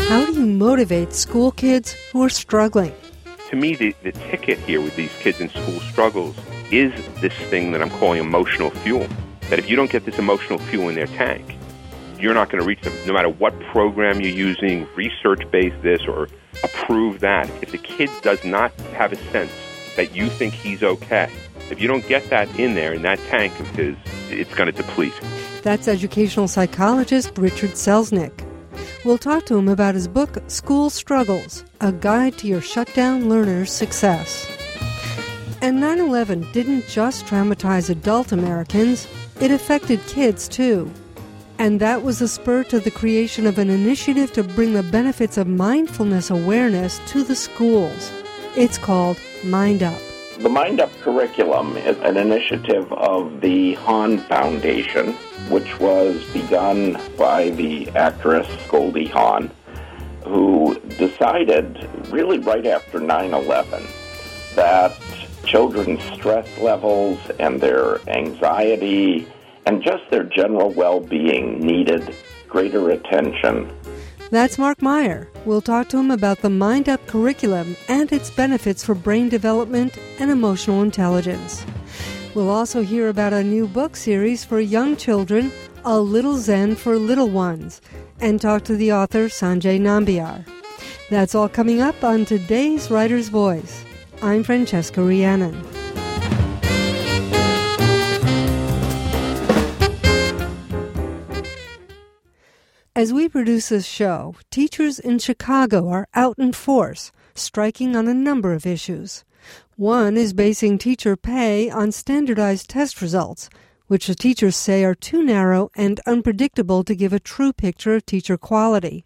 How do you motivate school kids who are struggling? To me, the ticket here with these kids in school struggles is this thing that I'm calling emotional fuel. That if you don't get this emotional fuel in their tank, you're not going to reach them. No matter what program you're using, research-based this or approve that, if the kid does not have a sense that you think he's okay, if you don't get that in there, in that tank of his, it's going to deplete. That's educational psychologist Richard Selznick. We'll talk to him about his book, School Struggles, A Guide to Your Shutdown Learner's Success. And 9/11 didn't just traumatize adult Americans, it affected kids too. And that was the spur to the creation of an initiative to bring the benefits of mindfulness awareness to the schools. It's called Mind Up. The Mind Up curriculum is an initiative of the Hawn Foundation, which was begun by the actress Goldie Hawn, who decided really right after 9/11 that children's stress levels and their anxiety and just their general well-being needed greater attention. That's Mark Meyer. We'll talk to him about the Mind Up curriculum and its benefits for brain development and emotional intelligence. We'll also hear about a new book series for young children, A Little Zen for Little Ones, and talk to the author Sanjay Nambiar. That's all coming up on today's Writer's Voice. I'm Francesca Rhiannon. As we produce this show, teachers in Chicago are out in force, striking on a number of issues. One is basing teacher pay on standardized test results, which the teachers say are too narrow and unpredictable to give a true picture of teacher quality.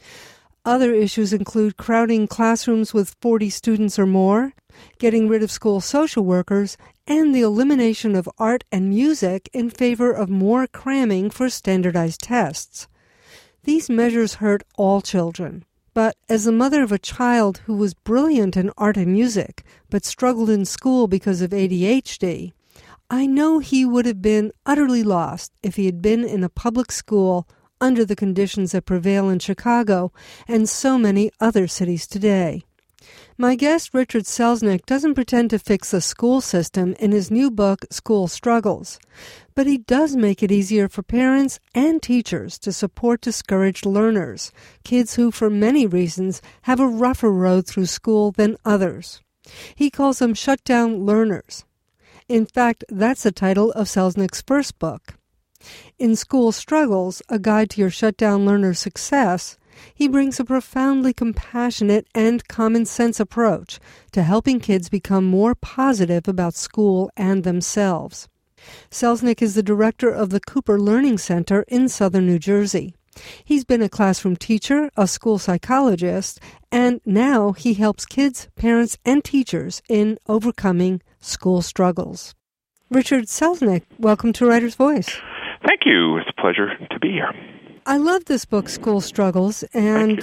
Other issues include crowding classrooms with 40 students or more, getting rid of school social workers, and the elimination of art and music in favor of more cramming for standardized tests. These measures hurt all children. But as the mother of a child who was brilliant in art and music, but struggled in school because of ADHD, I know he would have been utterly lost if he had been in a public school under the conditions that prevail in Chicago and so many other cities today. My guest, Richard Selznick, doesn't pretend to fix the school system in his new book, School Struggles, but he does make it easier for parents and teachers to support discouraged learners, kids who, for many reasons, have a rougher road through school than others. He calls them shutdown learners. In fact, that's the title of Selznick's first book. In School Struggles, A Guide to Your Shutdown Learner's Success, he brings a profoundly compassionate and common-sense approach to helping kids become more positive about school and themselves. Selznick is the director of the Cooper Learning Center in southern New Jersey. He's been a classroom teacher, a school psychologist, and now he helps kids, parents, and teachers in overcoming school struggles. Richard Selznick, welcome to Writer's Voice. Thank you. It's a pleasure to be here. I love this book, School Struggles, and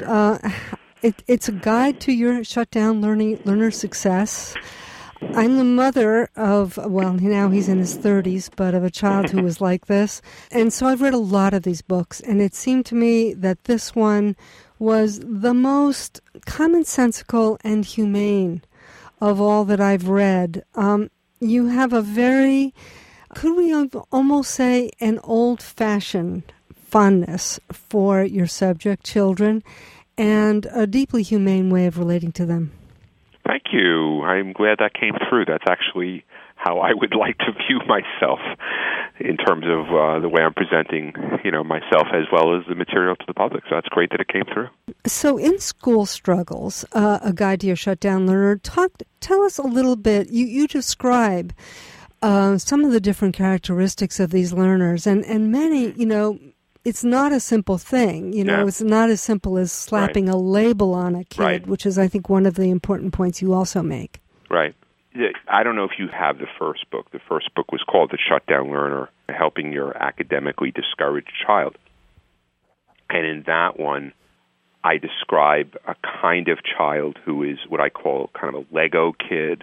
it's a guide to your shutdown learner success. I'm the mother of, well, now he's in his 30s, but of a child who was like this. And so I've read a lot of these books, and it seemed to me that this one was the most commonsensical and humane of all that I've read. You have a very, could we almost say, an old-fashioned fondness for your subject, children, and a deeply humane way of relating to them. Thank you. I'm glad that came through. That's actually how I would like to view myself in terms of the way I'm presenting, myself as well as the material to the public. So that's great that it came through. So in School Struggles, A Guide to Your Shutdown Learner, tell us a little bit. You describe some of the different characteristics of these learners, and many, it's not a simple thing. It's not as simple as slapping a label on a kid, which is, I think, one of the important points you also make. Right. I don't know if you have the first book. The first book was called The Shutdown Learner, Helping Your Academically Discouraged Child. And in that one, I describe a kind of child who is what I call kind of a Lego kid.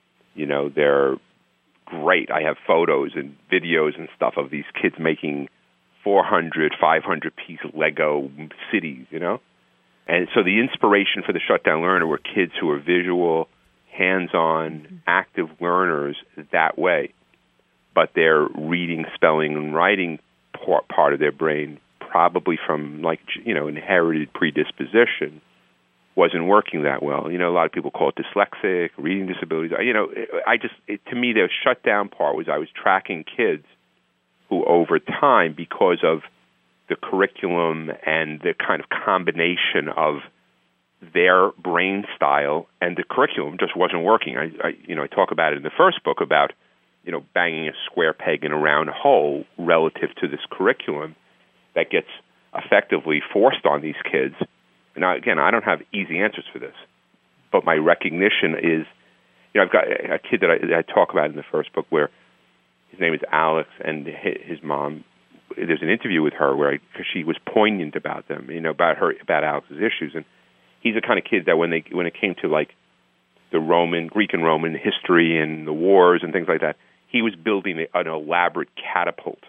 They're great. I have photos and videos and stuff of these kids making 400, 500-piece Lego cities, And so the inspiration for the shutdown learner were kids who were visual, hands-on, active learners that way. But their reading, spelling, and writing part of their brain, probably from inherited predisposition, wasn't working that well. A lot of people call it dyslexic, reading disabilities. To me, the shutdown part was I was tracking kids who over time, because of the curriculum and the kind of combination of their brain style and the curriculum just wasn't working. I talk about it in the first book about, banging a square peg in a round hole relative to this curriculum that gets effectively forced on these kids. Now, again, I don't have easy answers for this, but my recognition is, I've got a kid that I talk about in the first book where his name is Alex, and his mom, there's an interview with her because she was poignant about them, about Alex's issues. And he's the kind of kid that when it came to like the Greek and Roman history and the wars and things like that, he was building an elaborate catapult.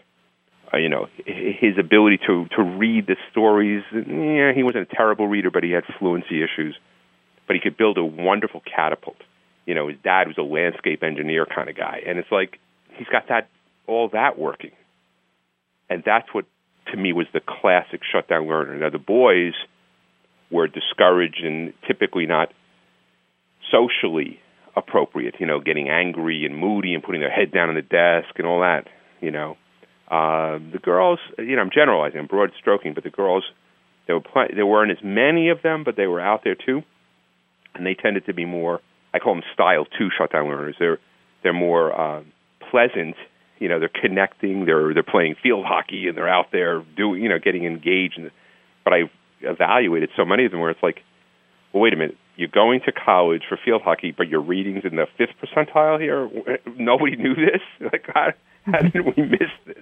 His ability to read the stories, he wasn't a terrible reader, but he had fluency issues. But he could build a wonderful catapult. His dad was a landscape engineer kind of guy. And it's like he's got all that working. And that's what, to me, was the classic shutdown learner. Now, the boys were discouraged and typically not socially appropriate, getting angry and moody and putting their head down on the desk and all that, The girls, I'm generalizing, I'm broad stroking, but the girls, there weren't as many of them, but they were out there too. And they tended to be more, I call them style 2 shutdown learners. They're more pleasant. They're connecting, they're playing field hockey, and they're out there doing, getting engaged. But I evaluated so many of them where it's like, well, wait a minute, you're going to college for field hockey, but your reading's in the 5th percentile here? Nobody knew this? Like, how did we miss this,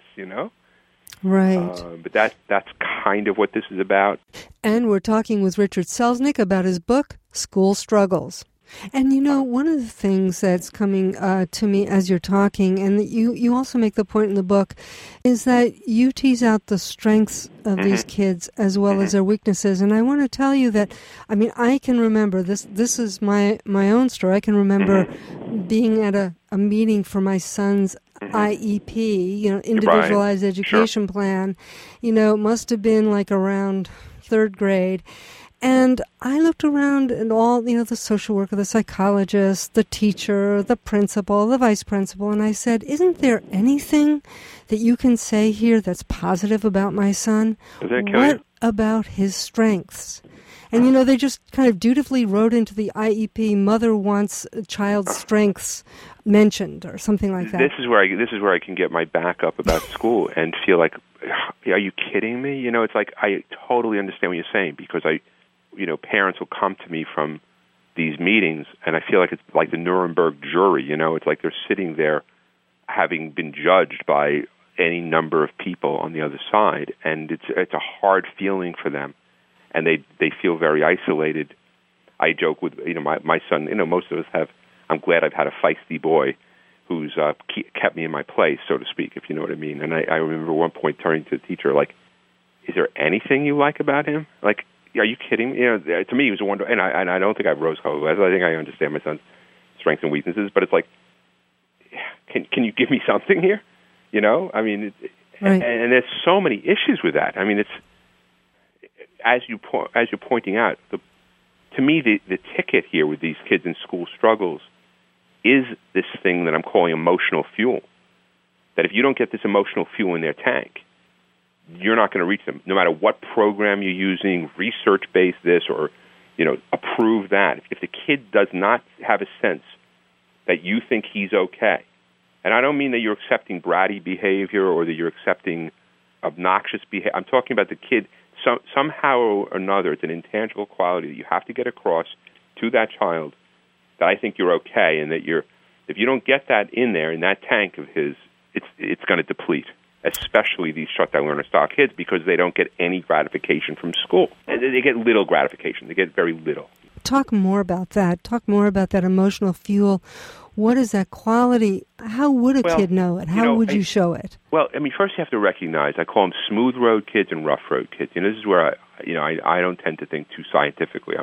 Right. But that's kind of what this is about. And we're talking with Richard Selznick about his book, School Struggles. And one of the things that's coming to me as you're talking, and you also make the point in the book, is that you tease out the strengths of these kids as well as their weaknesses. And I want to tell you that, I can remember, this is my own story. I can remember being at a meeting for my son's IEP, individualized education plan. Must have been like around 3rd grade. And I looked around and all, the social worker, the psychologist, the teacher, the principal, the vice principal, and I said, isn't there anything that you can say here that's positive about my son? What about his strengths? And, they just kind of dutifully wrote into the IEP, mother wants child's strengths mentioned or something like that. This is where I can get my back up about school and feel like, are you kidding me? It's like I totally understand what you're saying because parents will come to me from these meetings, and I feel like it's like the Nuremberg jury, It's like they're sitting there having been judged by any number of people on the other side, and it's a hard feeling for them, and they feel very isolated. I joke with, my son, most of us have, I'm glad I've had a feisty boy who's kept me in my place, so to speak, if you know what I mean. And I remember one point turning to the teacher, like, is there anything you like about him? Like, are you kidding me? To me, he was a wonder, and I don't think I have rose-colored glasses. I think I understand my son's strengths and weaknesses, but it's like, can you give me something here? Right. And there's so many issues with that. It's as you're pointing out. To me, the ticket here with these kids in school struggles is this thing that I'm calling emotional fuel. That if you don't get this emotional fuel in their tank, you're not going to reach them. No matter what program you're using, research-based this or, approve that. If the kid does not have a sense that you think he's okay, and I don't mean that you're accepting bratty behavior or that you're accepting obnoxious behavior. I'm talking about the kid, somehow or another, it's an intangible quality that you have to get across to that child that I think you're okay and that if you don't get that in there, in that tank of his, it's going to deplete. Especially these shutdown learner style kids, because they don't get any gratification from school. They get little gratification. They get very little. Talk more about that. Talk more about that emotional fuel. What is that quality? How would a kid know it? How would you show it? Well, I mean, first you have to recognize, I call them smooth road kids and rough road kids. This is where I don't tend to think too scientifically.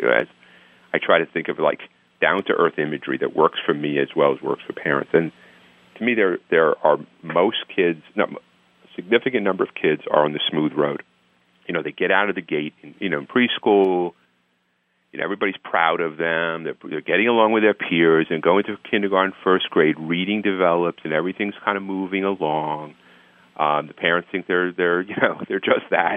I try to think of like down-to-earth imagery that works for me as well as works for parents. And to me, there are most kids, a significant number of kids are on the smooth road. They get out of the gate, in preschool. Everybody's proud of them. They're getting along with their peers and going to kindergarten, first grade. Reading develops and everything's kind of moving along. The parents think they're just that.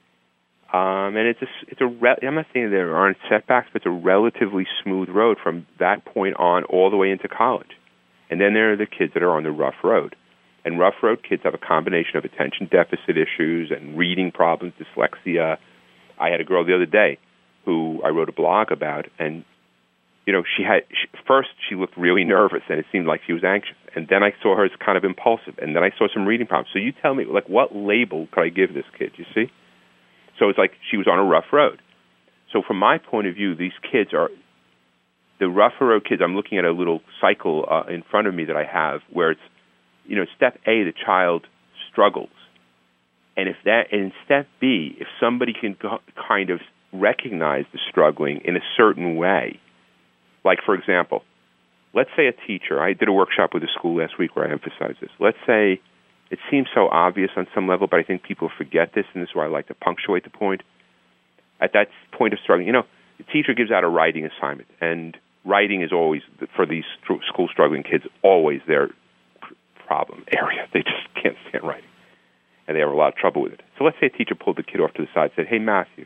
And I'm not saying there aren't setbacks, but it's a relatively smooth road from that point on all the way into college. And then there are the kids that are on the rough road. And rough road kids have a combination of attention deficit issues and reading problems, dyslexia. I had a girl the other day who I wrote a blog about, and first she looked really nervous, and it seemed like she was anxious. And then I saw her as kind of impulsive, and then I saw some reading problems. So you tell me, like, what label could I give this kid? You see? So it's like she was on a rough road. So from my point of view, these kids are the rougher road kids. I'm looking at a little cycle in front of me that I have where it's, step A, the child struggles. And in step B, if somebody can kind of recognize the struggling in a certain way, like, for example, let's say a teacher, I did a workshop with a school last week where I emphasized this. Let's say it seems so obvious on some level, but I think people forget this, and this is why I like to punctuate the point. At that point of struggling, the teacher gives out a writing assignment, and writing is always, for these school struggling kids, always their problem area. They just can't stand writing, and they have a lot of trouble with it. So let's say a teacher pulled the kid off to the side and said, "Hey, Matthew,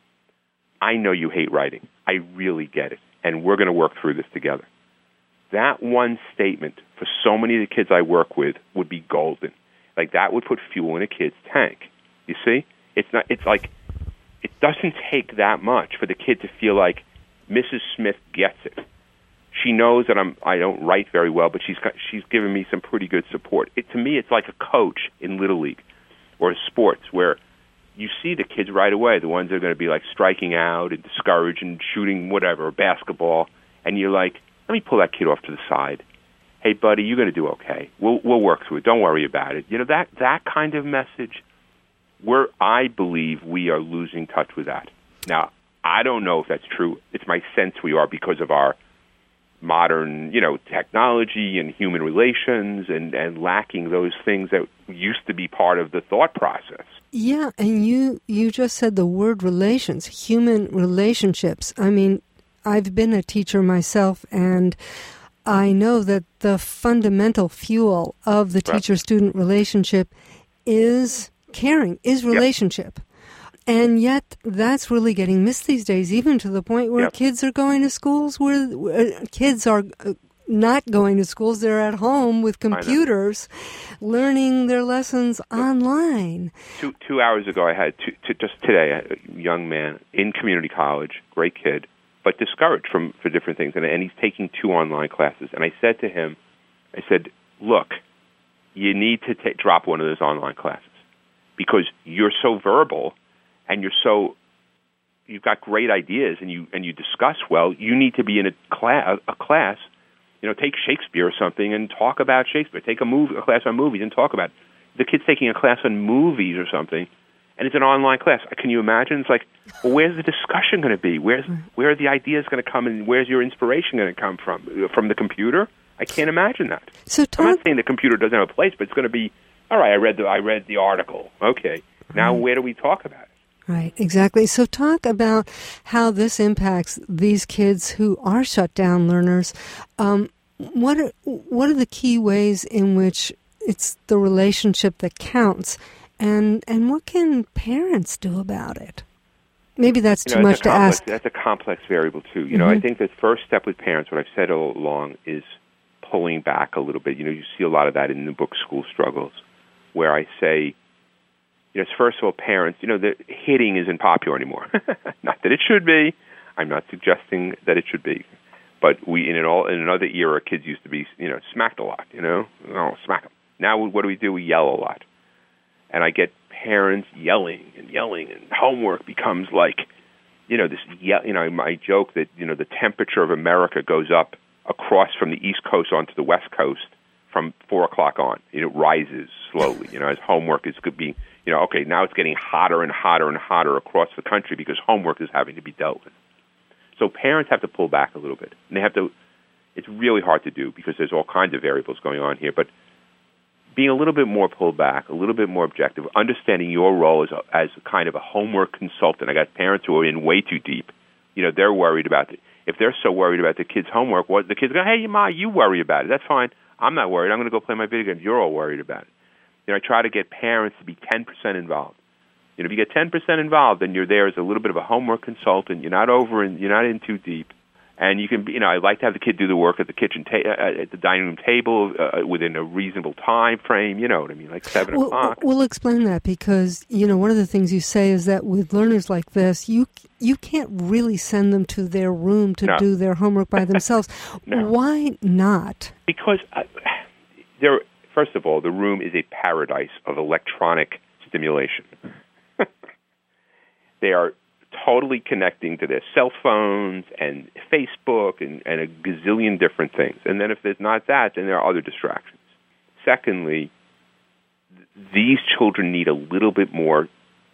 I know you hate writing. I really get it, and we're going to work through this together." That one statement, for so many of the kids I work with, would be golden. Like, that would put fuel in a kid's tank. You see? It's like, it doesn't take that much for the kid to feel like Mrs. Smith gets it. She knows that I don't write very well, but she's given me some pretty good support. To me, it's like a coach in Little League or sports where you see the kids right away, the ones that are going to be like striking out and discouraged and shooting whatever, basketball, and you're like, let me pull that kid off to the side. Hey, buddy, you're going to do okay. We'll work through it. Don't worry about it. That kind of message, I believe we are losing touch with that. Now, I don't know if that's true. It's my sense we are because of our modern, technology and human relations and lacking those things that used to be part of the thought process. Yeah, and you just said the word relations, human relationships. I mean, I've been a teacher myself, and I know that the fundamental fuel of the teacher-student relationship is caring, is relationship. Yep. And yet that's really getting missed these days, even to the point where kids are going to schools where kids are not going to schools. They're at home with computers learning their lessons online. 2 hours ago, I had just today, a young man in community college, great kid, but discouraged for different things. And he's taking 2 online classes. And I said to him, look, you need to drop one of those online classes because you're so verbal and you've got great ideas and you discuss well. You need to be in a class, take Shakespeare or something and talk about Shakespeare. Take a class on movies and talk about it. The kid's taking a class on movies or something, and it's an online class. Can you imagine? It's like, well, where's the discussion going to be? Where are the ideas going to come, and where's your inspiration going to come from? From the computer? I can't imagine that. So I'm not saying the computer doesn't have a place, but it's going to be, all right, I read the article. Okay, now where do we talk about it? Right, exactly. So talk about how this impacts these kids who are shut-down learners. What are the key ways in which it's the relationship that counts, and what can parents do about it? Maybe that's too much to ask. That's a complex variable, too. I think the first step with parents, what I've said all along, is pulling back a little bit. You see a lot of that in the book School Struggles, where I say, first of all, parents, the hitting isn't popular anymore. Not that it should be. I'm not suggesting that it should be. But in another era, kids used to be, smacked a lot, smack them. Now what do? We yell a lot. And I get parents yelling, and homework becomes like, I joke that, the temperature of America goes up across from the East Coast onto the West Coast from 4 o'clock on. It rises slowly, as homework is could be, okay, now it's getting hotter and hotter and hotter across the country because homework is having to be dealt with. So parents have to pull back a little bit. And they have to, it's really hard to do because there's all kinds of variables going on here, but being a little bit more pulled back, a little bit more objective, understanding your role as kind of a homework consultant. I got parents who are in way too deep. They're worried about it. If they're so worried about the kids' homework, the kids go, hey, Ma, you worry about it. That's fine. I'm not worried. I'm going to go play my video games. You're all worried about it. I try to get parents to be 10% involved. If you get 10% involved, then you're there as a little bit of a homework consultant. You're not you're not in too deep. And you can, I like to have the kid do the work at the at the dining room table within a reasonable time frame. You know what I mean, like 7 o'clock. We'll explain that because one of the things you say is that with learners like this, you can't really send them to their room to do their homework by themselves. No. Why not? Because first of all, the room is a paradise of electronic stimulation. They are totally connecting to their cell phones and Facebook and a gazillion different things. And then if there's not that, then there are other distractions. Secondly, these children need a little bit more.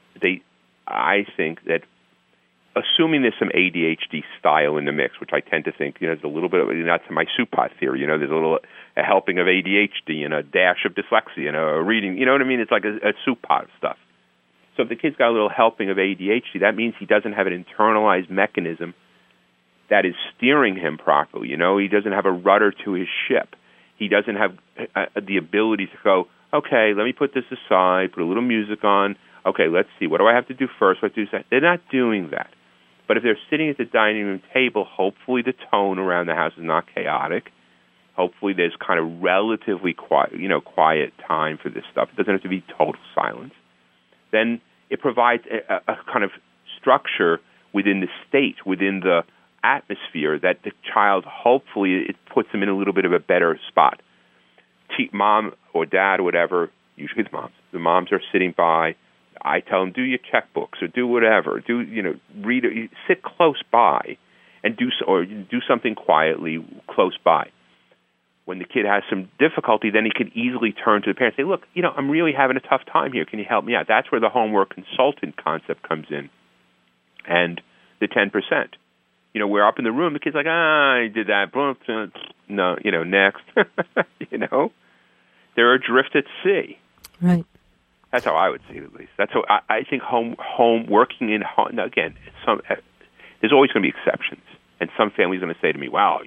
I think that assuming there's some ADHD style in the mix, which I tend to think, there's a little bit of, that's my soup pot theory, there's a helping of ADHD and a dash of dyslexia and a reading, you know what I mean? It's like a soup pot of stuff. So if the kid's got a little helping of ADHD, that means he doesn't have an internalized mechanism that is steering him properly. He doesn't have a rudder to his ship. He doesn't have the ability to go, okay, let me put this aside, put a little music on. Okay, let's see. What do I have to do first? What do I do? They're not doing that. But if they're sitting at the dining room table, hopefully the tone around the house is not chaotic. Hopefully there's kind of relatively quiet time for this stuff. It doesn't have to be total silence. Then it provides a kind of structure within the state, within the atmosphere that the child, hopefully, it puts them in a little bit of a better spot. Mom or dad or whatever, usually it's moms. The moms are sitting by. I tell them, do your checkbooks or do whatever. Read, sit close by and do something quietly close by. When the kid has some difficulty, then he can easily turn to the parents and say, look, I'm really having a tough time here. Can you help me out? That's where the homework consultant concept comes in. And the 10%. We're up in the room, the kid's like, I did that. No, next. They're adrift at sea. Right. That's how I would see it, at least. That's how I think home working in home. Now, again, there's always going to be exceptions. And some family's going to say to me, wow,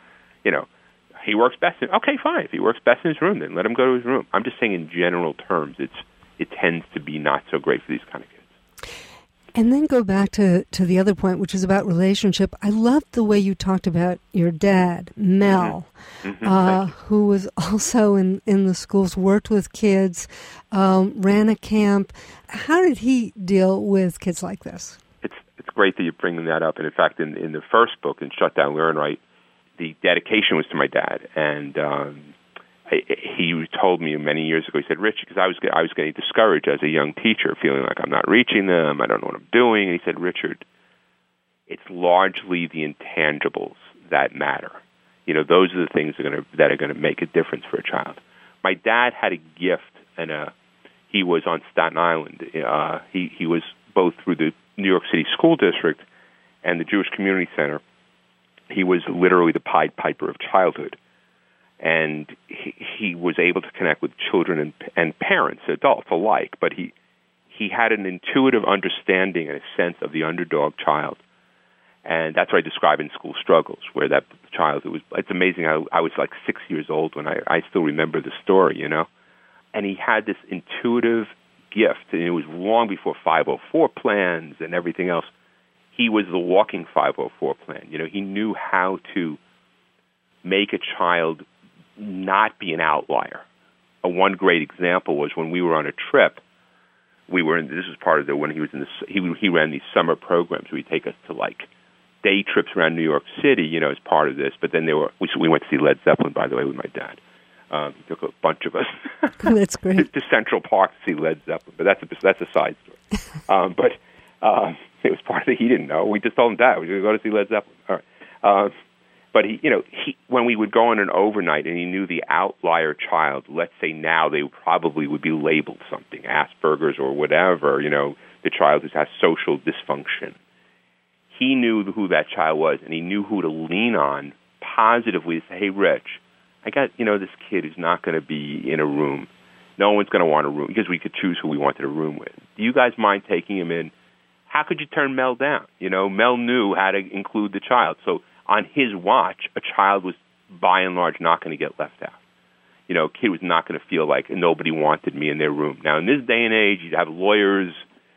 he works best in, okay, fine. If he works best in his room, then let him go to his room. I'm just saying in general terms, it tends to be not so great for these kind of kids. And then go back to the other point, which is about relationship. I loved the way you talked about your dad, Mel, who was also in the schools, worked with kids, ran a camp. How did he deal with kids like this? It's great that you're bringing that up. And in fact, in the first book, in Shut Down, Learn Right, the dedication was to my dad, and he told me many years ago. He said, "Rich, because I was getting discouraged as a young teacher, feeling like I'm not reaching them, I don't know what I'm doing." And he said, "Richard, it's largely the intangibles that matter. Those are the things that are going to make a difference for a child." My dad had a gift, and he was on Staten Island. He was both through the New York City School District and the Jewish Community Center. He was literally the Pied Piper of childhood, and he was able to connect with children and parents, adults alike. But he had an intuitive understanding and a sense of the underdog child, and that's what I describe in School Struggles, where that child, it's amazing how I was like 6 years old when I still remember the story, And he had this intuitive gift, and it was long before 504 plans and everything else. He was the walking 504 plan. He knew how to make a child not be an outlier. One great example was when we were on a trip. This was part of when he was he ran these summer programs. We'd take us to day trips around New York City, as part of this. But then we went to see Led Zeppelin, by the way, with my dad. He took a bunch of us. That's great. to Central Park to see Led Zeppelin, but that's a side story. It was part of he didn't know. We just told him, Dad, we're going to go to see Led Zeppelin. All right. But when we would go on an overnight and he knew the outlier child, let's say now they probably would be labeled something, Asperger's or whatever, the child who has social dysfunction. He knew who that child was, and he knew who to lean on positively to say, hey, Rich, I got, this kid who's not going to be in a room. No one's going to want a room, because we could choose who we wanted a room with. Do you guys mind taking him in? How could you turn Mel down? Mel knew how to include the child. So on his watch, a child was, by and large, not going to get left out. A kid was not going to feel like nobody wanted me in their room. Now, in this day and age, you'd have lawyers,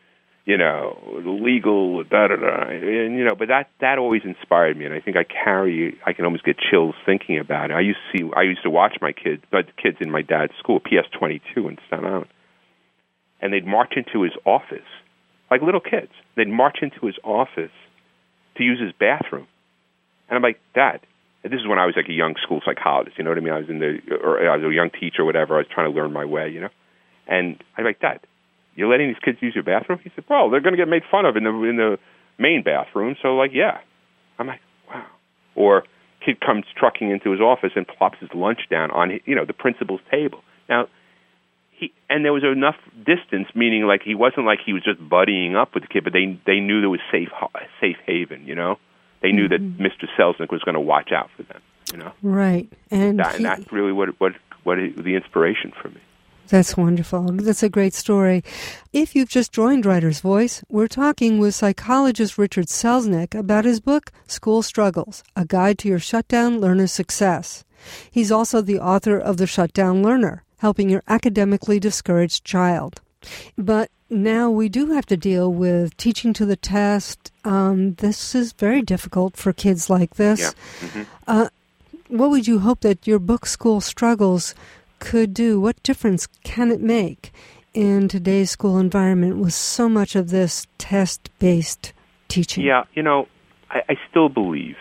legal, and, but that always inspired me, and I think I can almost get chills thinking about it. I used to watch my kids in my dad's school, PS22 in Staten Island, and they'd march into his office, like little kids. They'd march into his office to use his bathroom. And I'm like, Dad, this is when I was like a young school psychologist, you know what I mean? I was a young teacher or whatever. I was trying to learn my way, And I'm like, Dad, you're letting these kids use your bathroom? He said, well, they're going to get made fun of in the main bathroom, so yeah. I'm like, wow. Or kid comes trucking into his office and plops his lunch down on the principal's table. Now, and there was enough distance, meaning like he wasn't like he was just buddying up with the kid, but they knew there was safe haven, They knew that Mr. Selznick was going to watch out for them, Right. And that's really what the inspiration for me. That's wonderful. That's a great story. If you've just joined Writer's Voice, we're talking with psychologist Richard Selznick about his book, School Struggles, A Guide to Your Shutdown Learner's Success. He's also the author of The Shutdown Learner, Helping Your Academically Discouraged Child. But now we do have to deal with teaching to the test. This is very difficult for kids like this. Yeah. Mm-hmm. What would you hope that your book, School Struggles, could do? What difference can it make in today's school environment with so much of this test-based teaching? Yeah, I still believe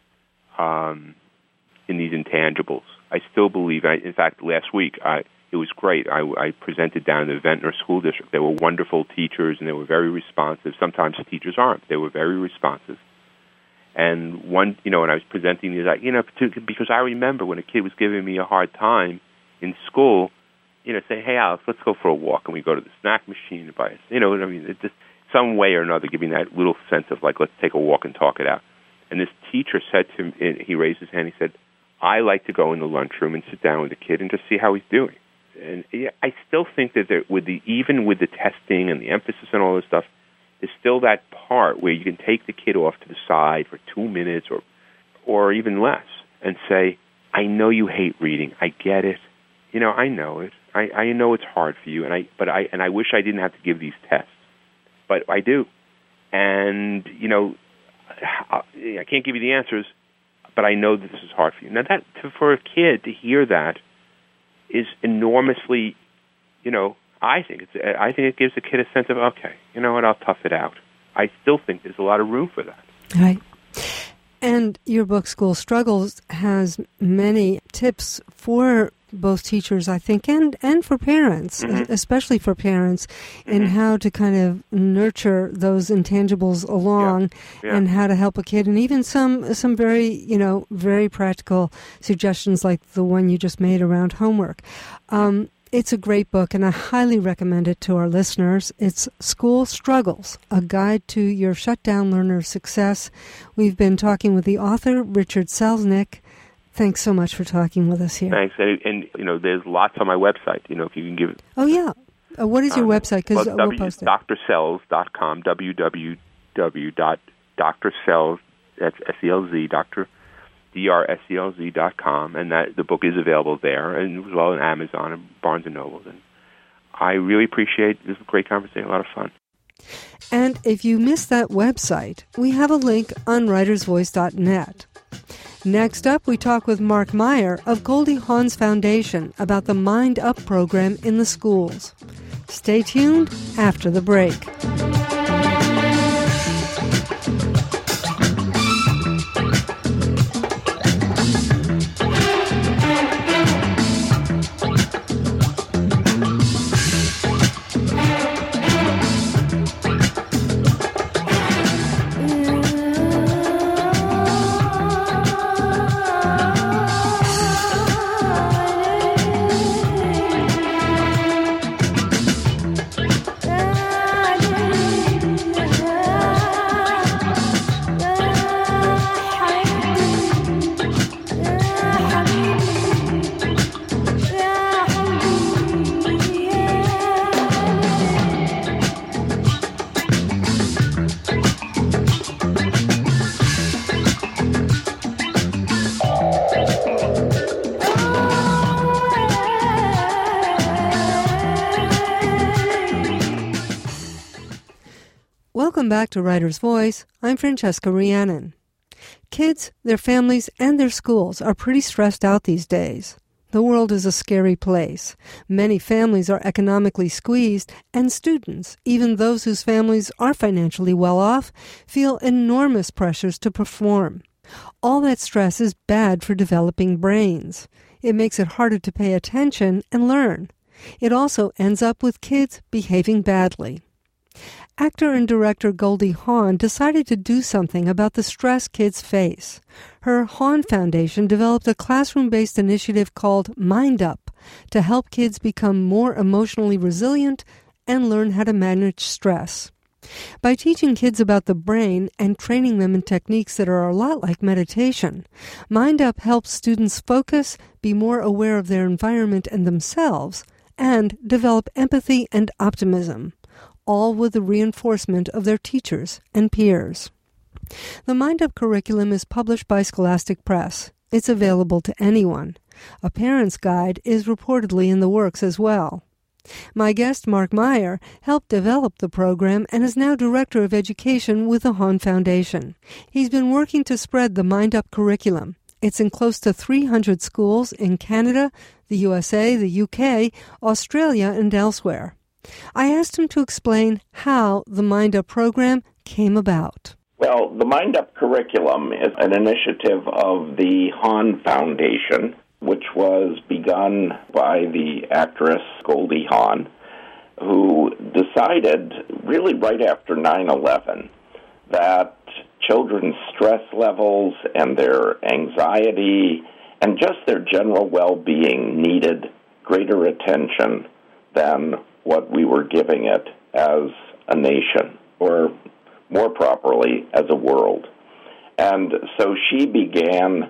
in these intangibles. I still believe. In fact, last week it was great. I presented down in the Ventnor School District. They were wonderful teachers, and they were very responsive. Sometimes teachers aren't. They were very responsive. And when I was presenting these, because I remember when a kid was giving me a hard time in school, say, hey, Alex, let's go for a walk, and we go to the snack machine and buy us. It's just some way or another giving that little sense of like, let's take a walk and talk it out. And this teacher said to me, he raised his hand, he said, I like to go in the lunchroom and sit down with the kid and just see how he's doing. And I still think that even with the testing and the emphasis and all this stuff, there's still that part where you can take the kid off to the side for 2 minutes or even less and say, I know you hate reading. I get it. I know it. I know it's hard for you, and I wish I didn't have to give these tests, but I do. And I can't give you the answers, but I know that this is hard for you. Now, for a kid to hear that is enormously, I think it gives the kid a sense of, okay, you know what, I'll tough it out. I still think there's a lot of room for that. Right. And your book, School Struggles, has many tips for both teachers, I think, and for parents, especially for parents, in how to kind of nurture those intangibles along and how to help a kid, and even some very, very practical suggestions like the one you just made around homework. It's a great book, and I highly recommend it to our listeners. It's School Struggles, A Guide to Your Shutdown Learner's Success. We've been talking with the author, Richard Selznick. Thanks so much for talking with us here. Thanks. And there's lots on my website, if you can give it. Oh, yeah. What is your website? Because we'll post it. drselz.com, www.drselz, that's S-E-L-Z, drselz.com, and the book is available there, and as well on Amazon and Barnes & Noble. And I really appreciate this. Is a great conversation, a lot of fun. And if you missed that website, we have a link on writersvoice.net. Next up, we talk with Mark Meyer of Goldie Hawn's Foundation about the Mind Up program in the schools. Stay tuned after the break. Welcome back to Writer's Voice. I'm Francesca Rhiannon. Kids, their families, and their schools are pretty stressed out these days. The world is a scary place. Many families are economically squeezed, and students, even those whose families are financially well off, feel enormous pressures to perform. All that stress is bad for developing brains. It makes it harder to pay attention and learn. It also ends up with kids behaving badly. Actor and director Goldie Hawn decided to do something about the stress kids face. Her Hawn Foundation developed a classroom-based initiative called Mind Up to help kids become more emotionally resilient and learn how to manage stress. By teaching kids about the brain and training them in techniques that are a lot like meditation, Mind Up helps students focus, be more aware of their environment and themselves, and develop empathy and optimism, all with the reinforcement of their teachers and peers. The Mind Up curriculum is published by Scholastic Press. It's available to anyone. A parent's guide is reportedly in the works as well. My guest, Mark Meyer, helped develop the program and is now Director of Education with the Hawn Foundation. He's been working to spread the Mind Up curriculum. It's in close to 300 schools in Canada, the USA, the UK, Australia, and elsewhere. I asked him to explain how the Mind Up program came about. Well, the Mind Up curriculum is an initiative of the Hawn Foundation, which was begun by the actress Goldie Hawn, who decided really right after 9/11 that children's stress levels and their anxiety and just their general well-being needed greater attention than what we were giving it as a nation, or more properly, as a world. And so she began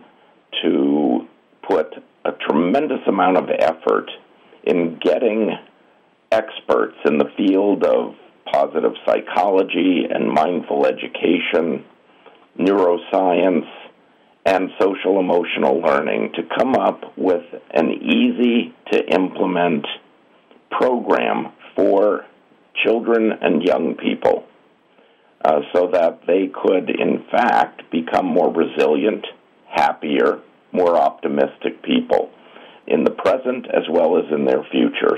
to put a tremendous amount of effort in getting experts in the field of positive psychology and mindful education, neuroscience, and social-emotional learning to come up with an easy-to-implement program for children and young people so that they could, in fact, become more resilient, happier, more optimistic people in the present as well as in their futures.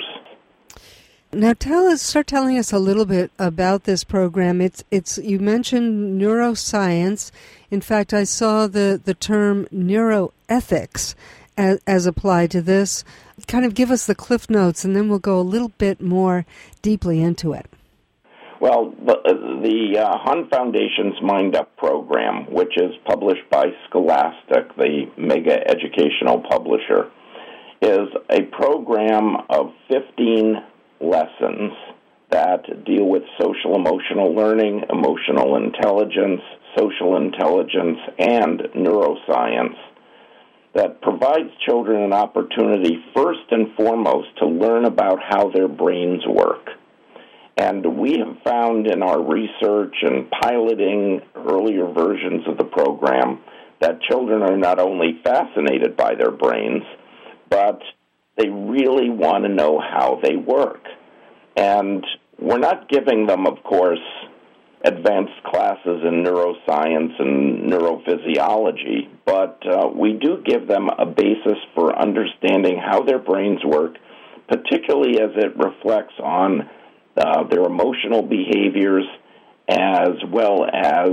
Now start telling us a little bit about this program. It's you mentioned neuroscience. In fact, I saw the term neuroethics as applied to this. Kind of give us the Cliff Notes, and then we'll go a little bit more deeply into it. Well, the Hawn Foundation's Mind Up program, which is published by Scholastic, the mega educational publisher, is a program of 15 lessons that deal with social-emotional learning, emotional intelligence, social intelligence, and neuroscience that provides children an opportunity, first and foremost, to learn about how their brains work. And we have found in our research and piloting earlier versions of the program that children are not only fascinated by their brains, but they really want to know how they work. And we're not giving them, of course, advanced classes in neuroscience and neurophysiology, but we do give them a basis for understanding how their brains work, particularly as it reflects on their emotional behaviors as well as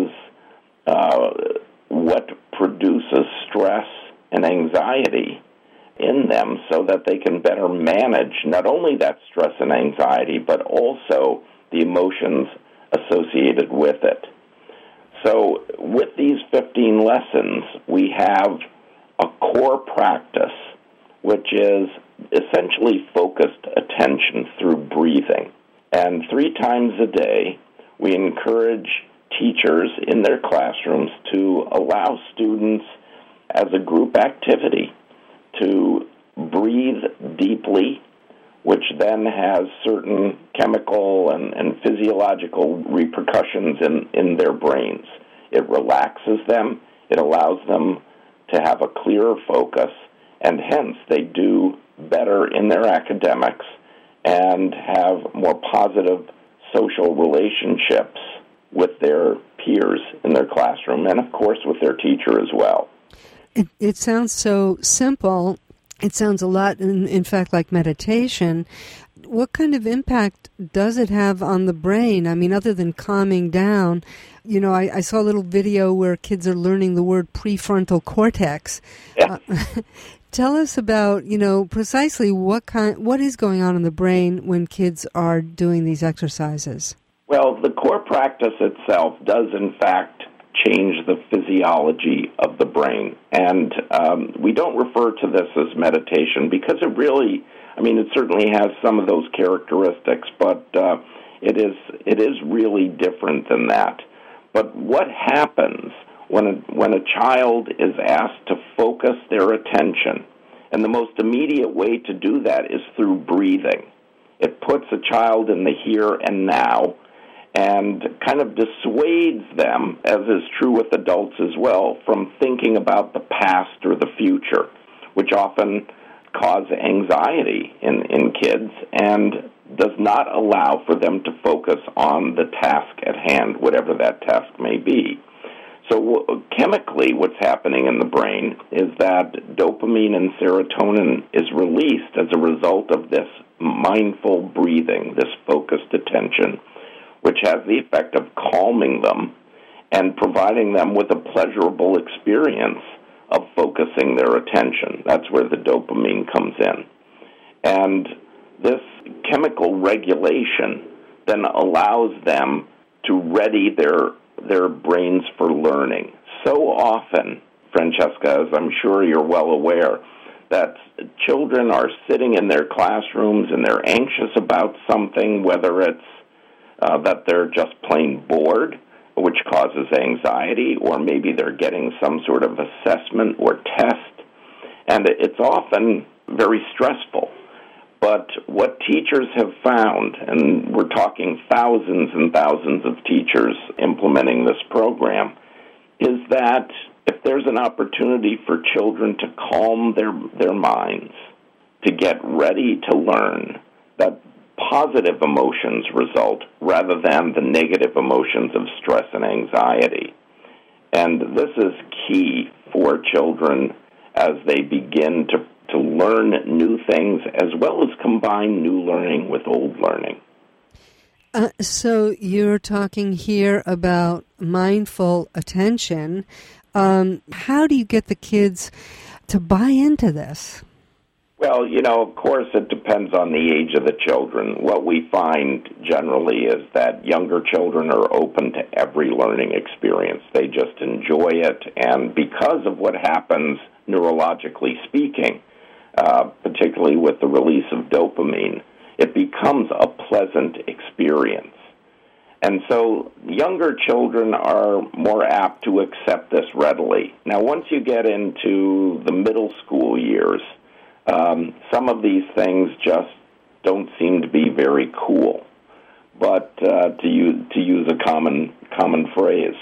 what produces stress and anxiety in them so that they can better manage not only that stress and anxiety, but also the emotions associated with it. So with these 15 lessons, we have a core practice, which is essentially focused attention through breathing. And 3 times a day, we encourage teachers in their classrooms to allow students as a group activity to breathe deeply, which then has certain chemical and physiological repercussions in their brains. It relaxes them, it allows them to have a clearer focus, and hence they do better in their academics and have more positive social relationships with their peers in their classroom and, of course, with their teacher as well. It sounds so simple. It sounds a lot, in fact, like meditation. What kind of impact does it have on the brain? I mean, other than calming down, I saw a little video where kids are learning the word prefrontal cortex. Yeah. Tell us about, precisely what is going on in the brain when kids are doing these exercises. Well, the core practice itself does, in fact, change the physiology of the brain. And we don't refer to this as meditation because it certainly has some of those characteristics, but it is really different than that. But what happens when a child is asked to focus their attention, and the most immediate way to do that is through breathing. It puts a child in the here and now and kind of dissuades them, as is true with adults as well, from thinking about the past or the future, which often cause anxiety in kids and does not allow for them to focus on the task at hand, whatever that task may be. So chemically, what's happening in the brain is that dopamine and serotonin is released as a result of this mindful breathing, this focused attention, which has the effect of calming them and providing them with a pleasurable experience of focusing their attention. That's where the dopamine comes in. And this chemical regulation then allows them to ready their brains for learning. So often, Francesca, as I'm sure you're well aware, that children are sitting in their classrooms and they're anxious about something, whether it's that they're just plain bored, which causes anxiety, or maybe they're getting some sort of assessment or test, and it's often very stressful. But what teachers have found, and we're talking thousands and thousands of teachers implementing this program, is that if there's an opportunity for children to calm their minds, to get ready to learn, that positive emotions result rather than the negative emotions of stress and anxiety. And this is key for children as they begin to learn new things as well as combine new learning with old learning. So you're talking here about mindful attention. How do you get the kids to buy into this? Well, of course, it depends on the age of the children. What we find generally is that younger children are open to every learning experience. They just enjoy it, and because of what happens neurologically speaking, particularly with the release of dopamine, it becomes a pleasant experience. And so younger children are more apt to accept this readily. Now, once you get into the middle school years, some of these things just don't seem to be very cool, but to use a common phrase.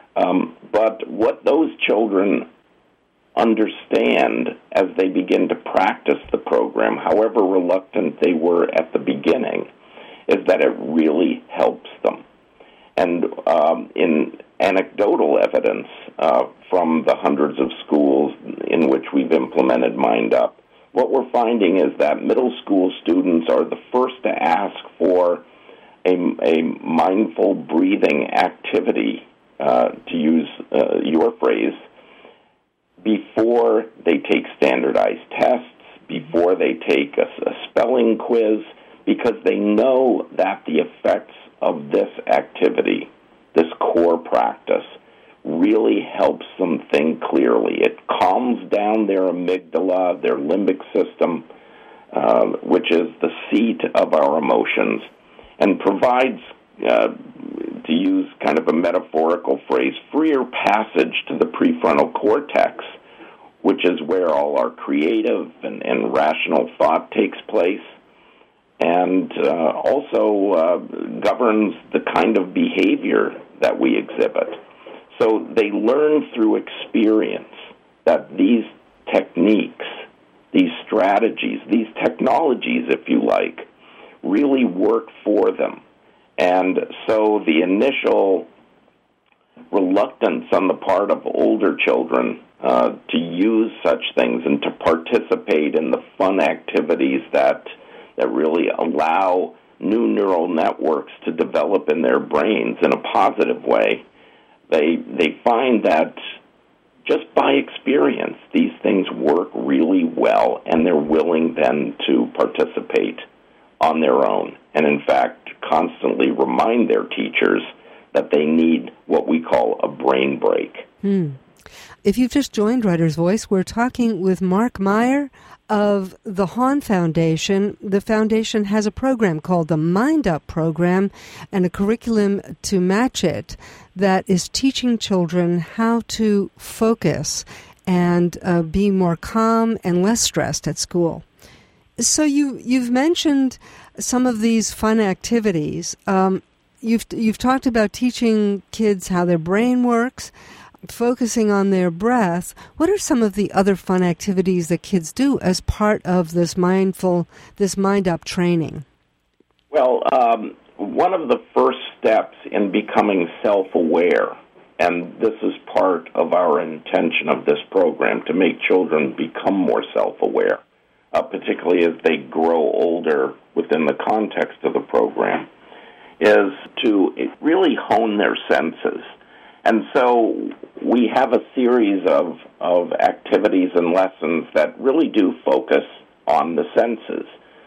But what those children understand as they begin to practice the program, however reluctant they were at the beginning, is that it really helps them. And in anecdotal evidence from the hundreds of schools in which we've implemented Mind Up, what we're finding is that middle school students are the first to ask for a mindful breathing activity, to use your phrase, before they take standardized tests, before they take a spelling quiz, because they know that the effects of this activity, this core practice, really helps them think clearly. It calms down their amygdala, their limbic system, which is the seat of our emotions, and provides, to use kind of a metaphorical phrase, freer passage to the prefrontal cortex, which is where all our creative and rational thought takes place, and also governs the kind of behavior that we exhibit. So they learn through experience that these techniques, these strategies, these technologies, if you like, really work for them. And so the initial reluctance on the part of older children to use such things and to participate in the fun activities that really allow new neural networks to develop in their brains in a positive way, they find that just by experience, these things work really well, and they're willing then to participate on their own, and in fact constantly remind their teachers that they need what we call a brain break. If you've just joined Writer's Voice, we're talking with Mark Meyer of the Hahn Foundation. The foundation has a program called the Mind Up program and a curriculum to match it that is teaching children how to focus and be more calm and less stressed at school. So you've mentioned some of these fun activities. You've talked about teaching kids how their brain works, focusing on their breath. What are some of the other fun activities that kids do as part of this Mind Up training? Well, one of the first steps in becoming self-aware, and this is part of our intention of this program, to make children become more self-aware, particularly as they grow older within the context of the program, is to really hone their senses. And so we have a series of activities and lessons that really do focus on the senses,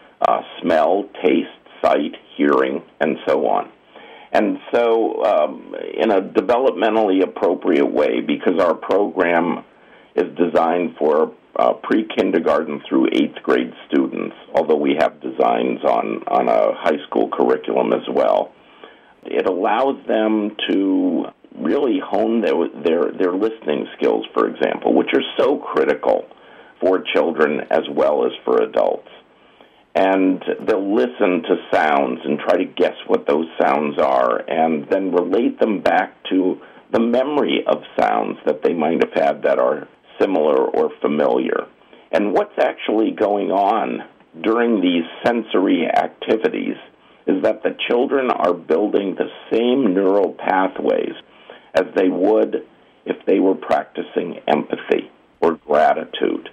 smell, taste, sight, hearing, and so on. And so in a developmentally appropriate way, because our program is designed for pre-kindergarten through 8th grade students, although we have designs on a high school curriculum as well, it allows them to really hone their listening skills, for example, which are so critical for children as well as for adults. And they'll listen to sounds and try to guess what those sounds are and then relate them back to the memory of sounds that they might have had that are similar or familiar. And what's actually going on during these sensory activities is that the children are building the same neural pathways as they would if they were practicing empathy or gratitude.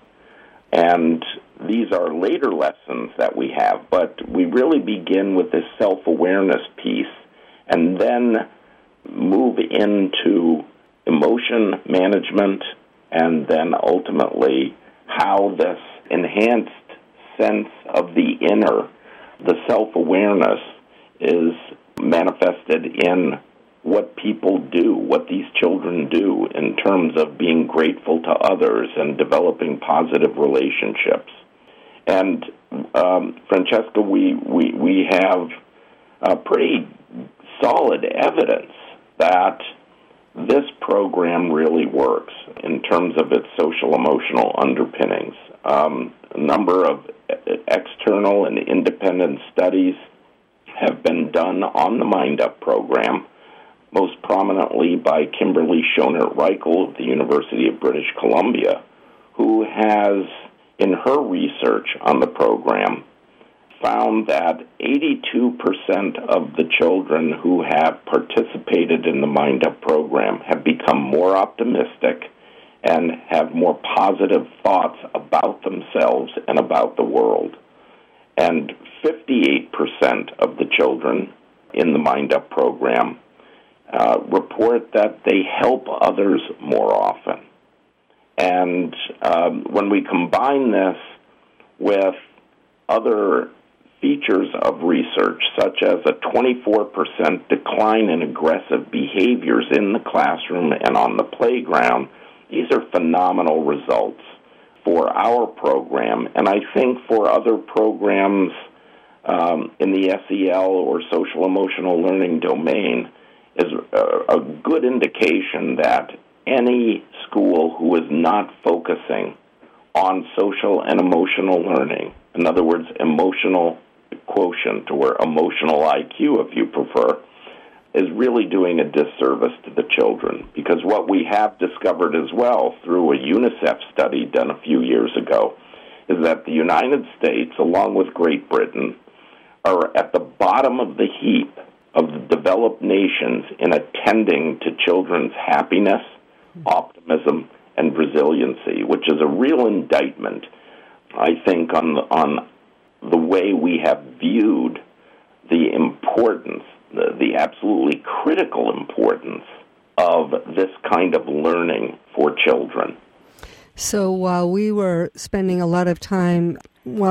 And these are later lessons that we have, but we really begin with this self-awareness piece and then move into emotion management and then ultimately how this enhanced sense of the inner, the self-awareness, is manifested in what people do, what these children do in terms of being grateful to others and developing positive relationships. And Francesca, we have pretty solid evidence that this program really works in terms of its social-emotional underpinnings. A number of external and independent studies have been done on the Mind Up program, most prominently by Kimberly Schonert-Reichel of the University of British Columbia, who has, in her research on the program, found that 82% of the children who have participated in the Mind Up program have become more optimistic and have more positive thoughts about themselves and about the world. And 58% of the children in the Mind Up program report that they help others more often. And when we combine this with other features of research, such as a 24% decline in aggressive behaviors in the classroom and on the playground, these are phenomenal results for our program. And I think for other programs in the SEL or social-emotional learning domain is a good indication that any school who is not focusing on social and emotional learning, in other words, emotional quotient or emotional IQ, if you prefer, is really doing a disservice to the children. Because what we have discovered as well through a UNICEF study done a few years ago is that the United States, along with Great Britain, are at the bottom of the heap of the developed nations in attending to children's happiness, optimism, and resiliency, which is a real indictment, I think, on the way we have viewed the importance, the absolutely critical importance of this kind of learning for children. So while we're spending a lot of time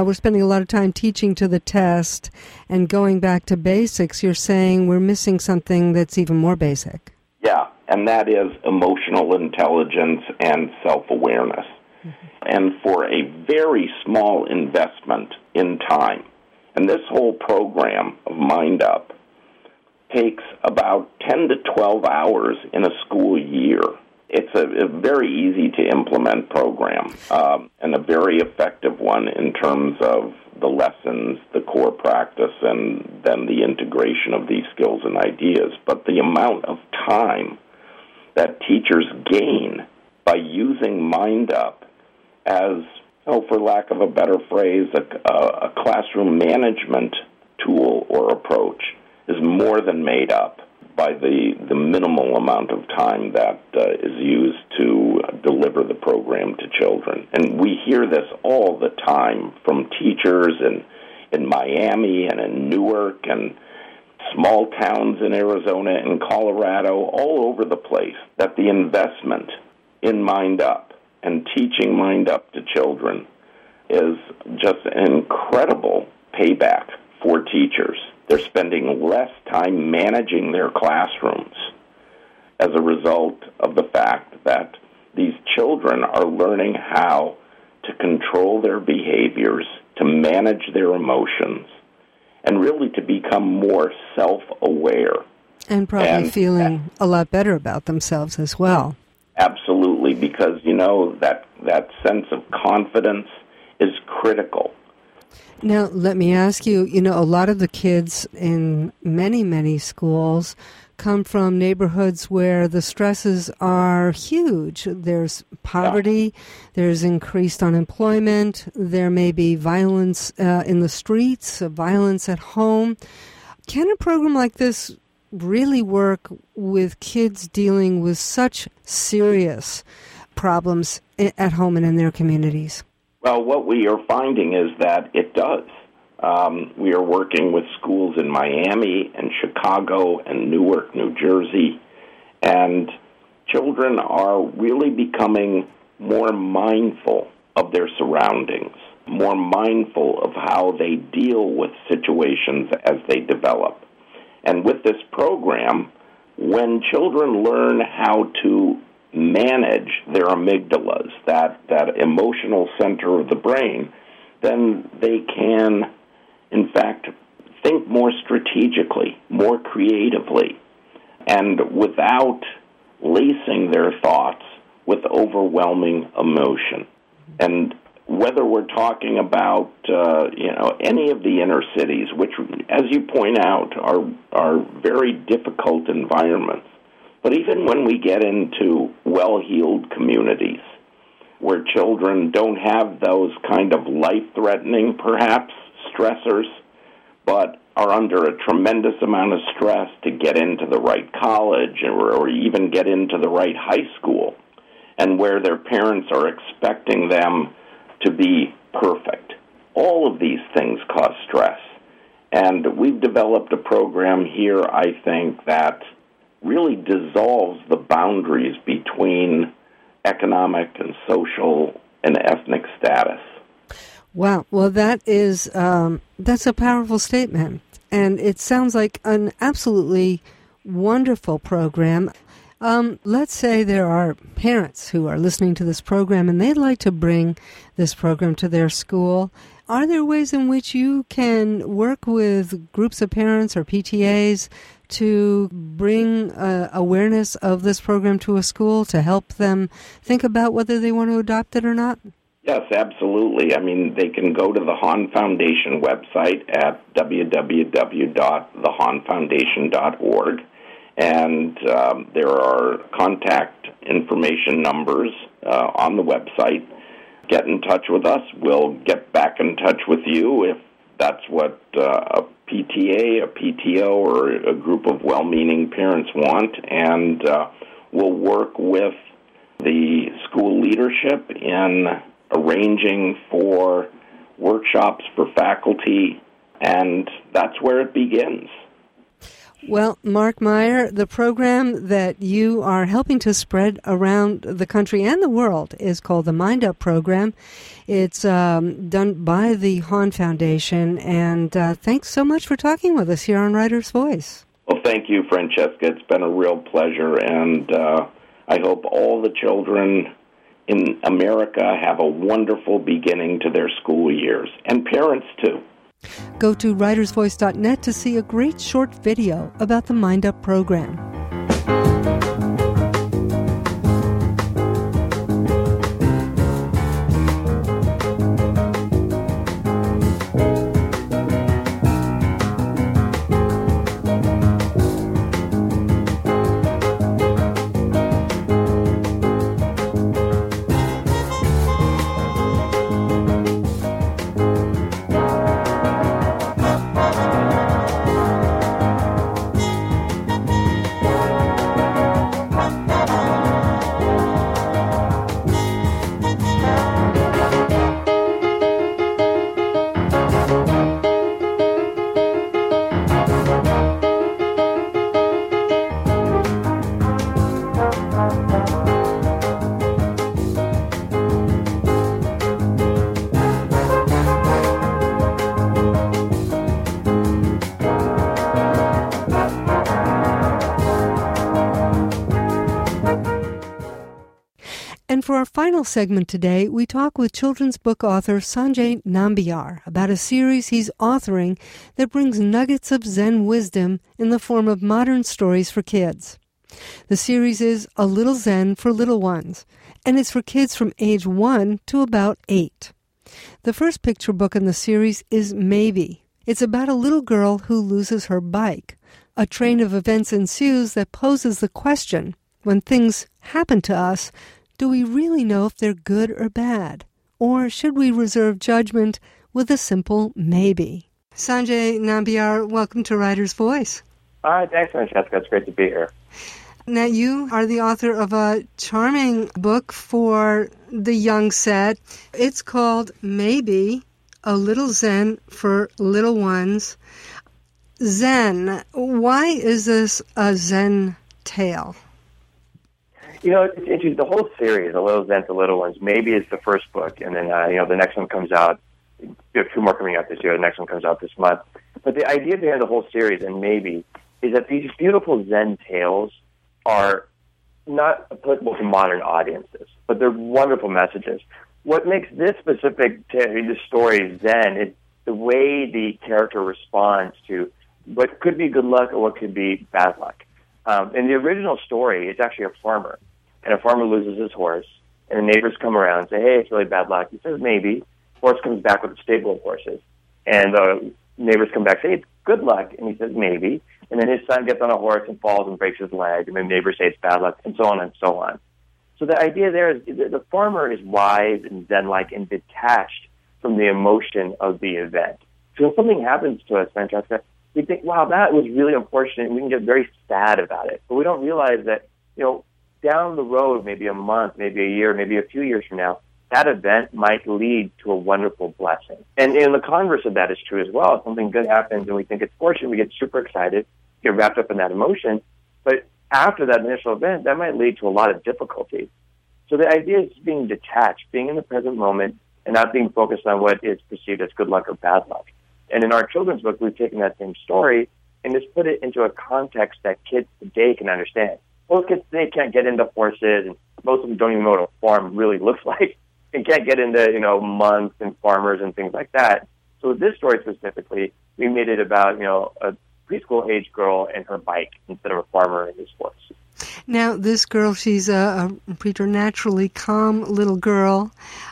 teaching to the test and going back to basics, you're saying we're missing something that's even more basic. Yeah, and that is emotional intelligence and self-awareness. Mm-hmm. And for a very small investment in time, and this whole program of Mind Up takes about 10 to 12 hours in a school year. It's a very easy to implement program and a very effective one in terms of the lessons, the core practice, and then the integration of these skills and ideas. But the amount of time that teachers gain by using Mind Up as, for lack of a better phrase, a classroom management tool or approach is more than made up by the minimal amount of time that is used to deliver the program to children. And we hear this all the time from teachers in Miami and in Newark and small towns in Arizona and Colorado, all over the place, that the investment in Mind Up and teaching Mind Up to children is just an incredible payback for teachers. They're spending less time managing their classrooms as a result of the fact that these children are learning how to control their behaviors, to manage their emotions, and really to become more self-aware. And probably feeling a lot better about themselves as well. Absolutely, because, that sense of confidence is critical. Now, let me ask you, a lot of the kids in many, many schools come from neighborhoods where the stresses are huge. There's poverty, there's increased unemployment, there may be violence in the streets, violence at home. Can a program like this really work with kids dealing with such serious problems at home and in their communities? Well, what we are finding is that it does. We are working with schools in Miami and Chicago and Newark, New Jersey, and children are really becoming more mindful of their surroundings, more mindful of how they deal with situations as they develop. And with this program, when children learn how to manage their amygdalas, that emotional center of the brain, then they can, in fact, think more strategically, more creatively, and without lacing their thoughts with overwhelming emotion. And whether we're talking about, any of the inner cities, which, as you point out, are very difficult environments, but even when we get into well-heeled communities where children don't have those kind of life-threatening, perhaps, stressors, but are under a tremendous amount of stress to get into the right college or even get into the right high school, and where their parents are expecting them to be perfect. All of these things cause stress. And we've developed a program here, I think, that really dissolves the boundaries between economic and social and ethnic status. Wow. Well, that's a powerful statement. And it sounds like an absolutely wonderful program. Let's say there are parents who are listening to this program and they'd like to bring this program to their school. Are there ways in which you can work with groups of parents or PTAs to bring awareness of this program to a school to help them think about whether they want to adopt it or not? Yes, absolutely. I mean, they can go to the Hahn Foundation website at www.thehahnfoundation.org, and there are contact information numbers on the website. Get in touch with us. We'll get back in touch with you if that's what a PTA, a PTO, or a group of well-meaning parents want, and we'll work with the school leadership in arranging for workshops for faculty, and that's where it begins. Well, Mark Meyer, the program that you are helping to spread around the country and the world is called the Mind Up Program. It's done by the Hahn Foundation, and thanks so much for talking with us here on Writer's Voice. Well, thank you, Francesca. It's been a real pleasure, and I hope all the children in America have a wonderful beginning to their school years, and parents too. Go to writersvoice.net to see a great short video about the Mind Up program. And for our final segment today, we talk with children's book author Sanjay Nambiar about a series he's authoring that brings nuggets of Zen wisdom in the form of modern stories for kids. The series is A Little Zen for Little Ones, and it's for kids from age 1 to about 8. The first picture book in the series is Maybe. It's about a little girl who loses her bike. A train of events ensues that poses the question, when things happen to us, do we really know if they're good or bad? Or should we reserve judgment with a simple maybe? Sanjay Nambiar, welcome to Writer's Voice. Hi, thanks, Francesca. It's great to be here. Now, you are the author of a charming book for the young set. It's called Maybe, A Little Zen for Little Ones. Zen. Why is this a Zen tale? You know, it's interesting. The whole series, A Little Zen for Little Ones, Maybe is the first book, and then, the next one comes out. We have 2 more coming out this year. The next one comes out this month. But the idea behind the whole series, and Maybe, is that these beautiful Zen tales are not applicable to modern audiences, but they're wonderful messages. What makes this specific this story Zen is the way the character responds to what could be good luck or what could be bad luck. In the original story, it's actually a farmer, and a farmer loses his horse, and the neighbors come around and say, hey, it's really bad luck. He says, maybe. Horse comes back with a stable of horses, and the neighbors come back and say, it's good luck, and he says, maybe. And then his son gets on a horse and falls and breaks his leg, and the neighbors say it's bad luck, and so on and so on. So the idea there is the farmer is wise and Zen-like and detached from the emotion of the event. So when something happens to us, Francesca, we think, wow, that was really unfortunate, and we can get very sad about it. But we don't realize that, down the road, maybe a month, maybe a year, maybe a few years from now, that event might lead to a wonderful blessing. And the converse of that is true as well. If something good happens and we think it's fortunate, we get super excited, get wrapped up in that emotion. But after that initial event, that might lead to a lot of difficulty. So the idea is being detached, being in the present moment, and not being focused on what is perceived as good luck or bad luck. And in our children's book, we've taken that same story and just put it into a context that kids today can understand. Most kids today can't get into horses, and most of them don't even know what a farm really looks like, and can't get into, months and farmers and things like that. So with this story specifically, we made it about, a preschool-age girl and her bike instead of a farmer and his horse. Now, this girl, she's a preternaturally calm little girl,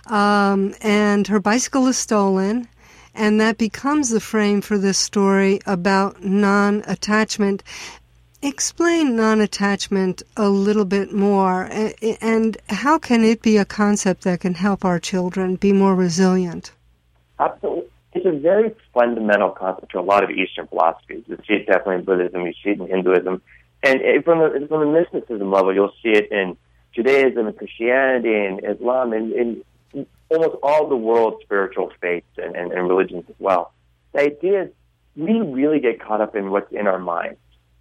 and her bicycle is stolen. And that becomes the frame for this story about non-attachment. Explain non-attachment a little bit more, and how can it be a concept that can help our children be more resilient? Absolutely. it's a very fundamental concept to a lot of Eastern philosophies. You see it definitely in Buddhism, you see it in Hinduism. And from the mysticism level, you'll see it in Judaism and Christianity and Islam and in almost all the world's spiritual faiths and religions as well. The idea is we really get caught up in what's in our minds.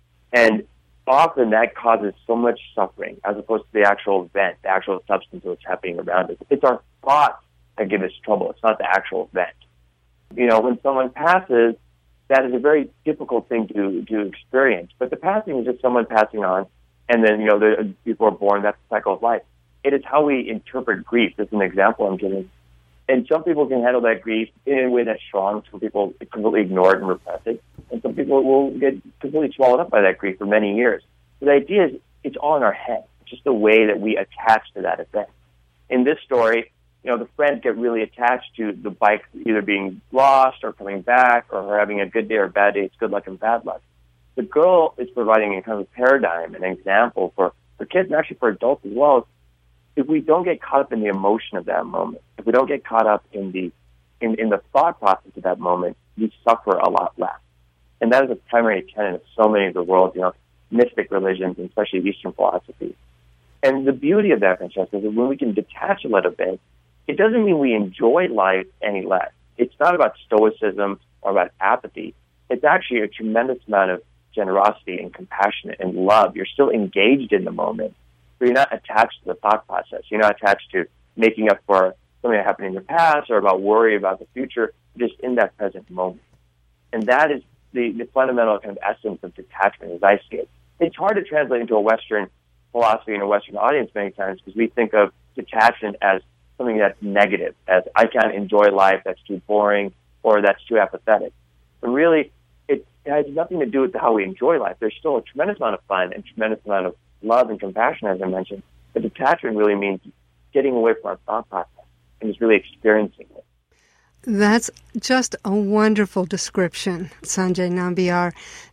And often that causes so much suffering as opposed to the actual event, the actual substance of what's happening around us. It's our thoughts that give us trouble. It's not the actual event. You know, when someone passes, that is a very difficult thing to experience. But the passing is just someone passing on, and then, you know, people are born. That's the cycle of life. It is how we interpret grief. This is an example I'm giving. And some people can handle that grief in a way that's strong. Some people completely ignore it and repress it. And some people will get completely swallowed up by that grief for many years. So the idea is it's all in our head. It's just the way that we attach to that event. In this story, you know, the friends get really attached to the bike either being lost or coming back or her having a good day or a bad day. It's good luck and bad luck. The girl is providing a kind of paradigm, an example for kids and actually for adults as well. If we don't get caught up in the emotion of that moment, if we don't get caught up in the thought process of that moment, we suffer a lot less. And that is a primary tenet of so many of the world's, you know, mystic religions, and especially Eastern philosophies. And the beauty of that, Francesca, is that when we can detach a little bit, it doesn't mean we enjoy life any less. It's not about stoicism or about apathy. It's actually a tremendous amount of generosity and compassion and love. You're still engaged in the moment, but you're not attached to the thought process. You're not attached to making up for something that happened in your past or about worry about the future. You're just in that present moment. And that is the fundamental kind of essence of detachment as I see it. It's hard to translate into a Western philosophy and a Western audience many times because we think of detachment as something that's negative, as I can't enjoy life, that's too boring, or that's too apathetic. But really, it has nothing to do with how we enjoy life. There's still a tremendous amount of fun and tremendous amount of love and compassion, as I mentioned. But detachment really means getting away from our thought process and just really experiencing it. That's just a wonderful description, Sanjay Nambiar.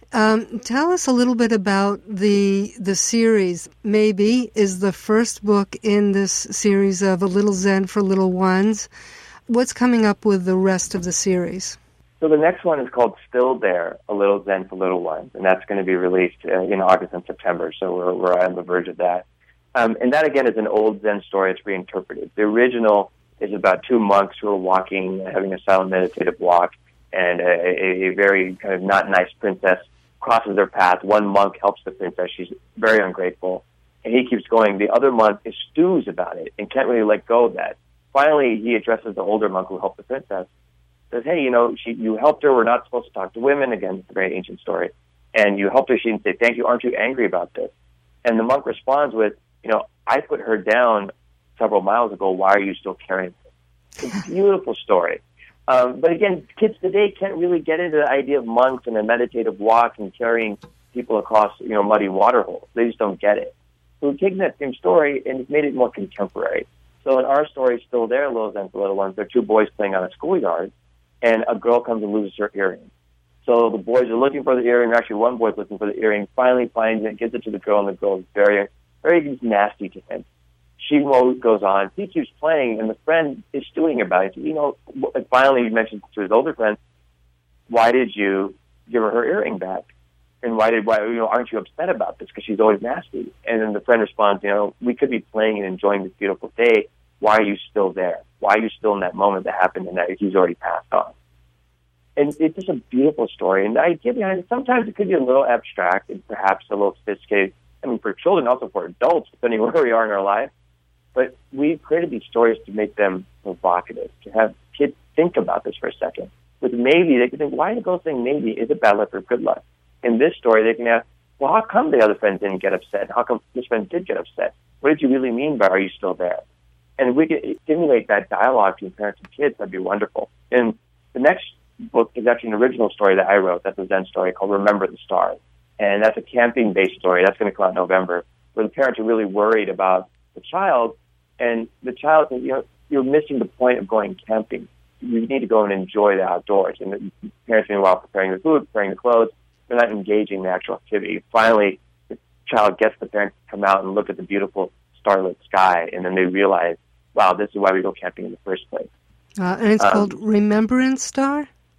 Tell us a little bit about the series. Maybe is the first book in this series of A Little Zen for Little Ones. What's coming up with the rest of the series? So the next one is called Still There, A Little Zen for Little Ones, and that's going to be released in August and September, so we're on the verge of that. And that, again, is an old Zen story. It's reinterpreted. The original is about two monks who are walking, having a silent meditative walk, and a very kind of not nice princess crosses their path. One monk helps the princess. She's very ungrateful, and he keeps going. The other monk stews about it and can't really let go of that. Finally, he addresses the older monk who helped the princess. Says, hey, you know, you helped her. We're not supposed to talk to women. Again, it's a very ancient story. And you helped her. She didn't say, thank you. Aren't you angry about this? And the monk responds with, you know, I put her down several miles ago. Why are you still carrying her? It's a beautiful story. But again, kids today can't really get into the idea of monks and a meditative walk and carrying people across, you know, muddy water holes. They just don't get it. So we've taken that same story and made it more contemporary. So in our story, Still There, Little Zen for Little Ones, there are two boys playing on a schoolyard, and a girl comes and loses her earring. So the boys are looking for the earring. Actually, one boy's looking for the earring, finally finds it, gives it to the girl, and the girl is very, very nasty to him. She goes on. He keeps playing, and the friend is stewing about it. You know, finally he mentions to his older friend, why did you give her earring back? And why, you know, aren't you upset about this? Because she's always nasty. And then the friend responds, you know, we could be playing and enjoying this beautiful day. Why are you still there? Why are you still in that moment that happened and that he's already passed on? And it's just a beautiful story. And the idea behind it, sometimes it could be a little abstract and perhaps a little sophisticated. I mean, for children, also for adults, depending where we are in our life. But we've created these stories to make them provocative, to have kids think about this for a second. With maybe, they can think, why the girl saying maybe? Is it bad luck or good luck? In this story, they can ask, well, how come the other friend didn't get upset? How come this friend did get upset? What did you really mean by are you still there? And if we could stimulate that dialogue between parents and kids, that'd be wonderful. And the next book is actually an original story that I wrote. That's a Zen story called Remember the Stars. And that's a camping-based story. That's going to come out in November, where the parents are really worried about the child. And the child says, you know, you're missing the point of going camping. You need to go and enjoy the outdoors. And the parents, meanwhile, preparing the food, preparing the clothes, they're not engaging in the actual activity. Finally, the child gets the parents to come out and look at the beautiful starlit sky, and then they realize, wow, this is why we go camping in the first place. And it's called Remembrance Star?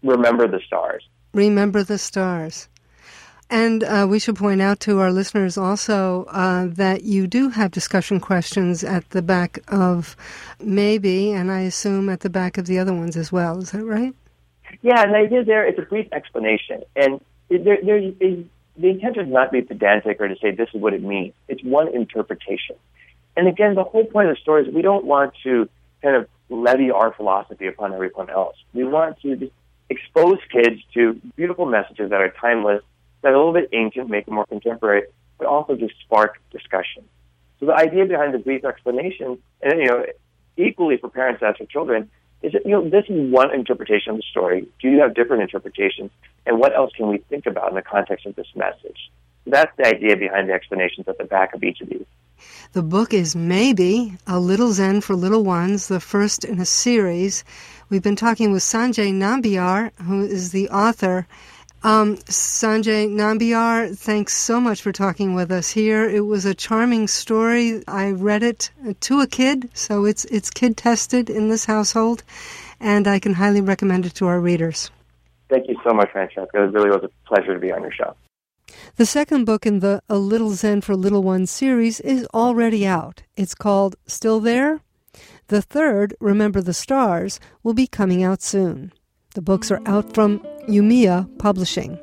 Remember the Stars. Remember the Stars. And we should point out to our listeners also that you do have discussion questions at the back of Maybe, and I assume at the back of the other ones as well. Is that right? Yeah, and the idea there is a brief explanation. And the intention is not to be pedantic or to say this is what it means. It's one interpretation. And again, the whole point of the story is we don't want to kind of levy our philosophy upon everyone else. We want to just expose kids to beautiful messages that are timeless, that are a little bit ancient, make them more contemporary, but also just spark discussion. So the idea behind the brief explanation, and equally for parents as for children, is that this is one interpretation of the story. Do you have different interpretations? And what else can we think about in the context of this message? So that's the idea behind the explanations at the back of each of these. The book is Maybe, A Little Zen for Little Ones, the first in a series. We've been talking with Sanjay Nambiar, who is the author. Sanjay Nambiar, thanks so much for talking with us here. It was a charming story. I read it to a kid, so it's kid-tested in this household, and I can highly recommend it to our readers. Thank you so much, Francesca. It really was a pleasure to be on your show. The second book in the A Little Zen for Little Ones series is already out. It's called Still There? The third, Remember the Stars, will be coming out soon. The books are out from Umeå Publishing.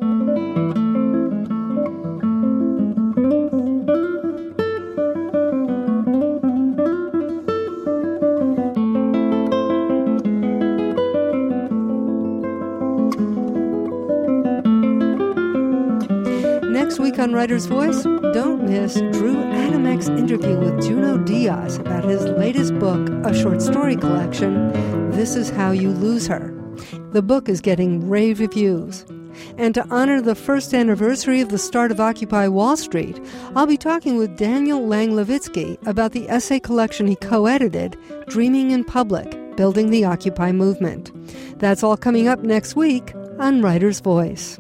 Next week on Writer's Voice, don't miss Drew Adamek's interview with Junot Díaz about his latest book, a short story collection, This Is How You Lose Her. The book is getting rave reviews. And to honor the first anniversary of the start of Occupy Wall Street, I'll be talking with Daniel Lang-Levitsky about the essay collection he co-edited, Dreaming in Public, Building the Occupy Movement. That's all coming up next week on Writer's Voice.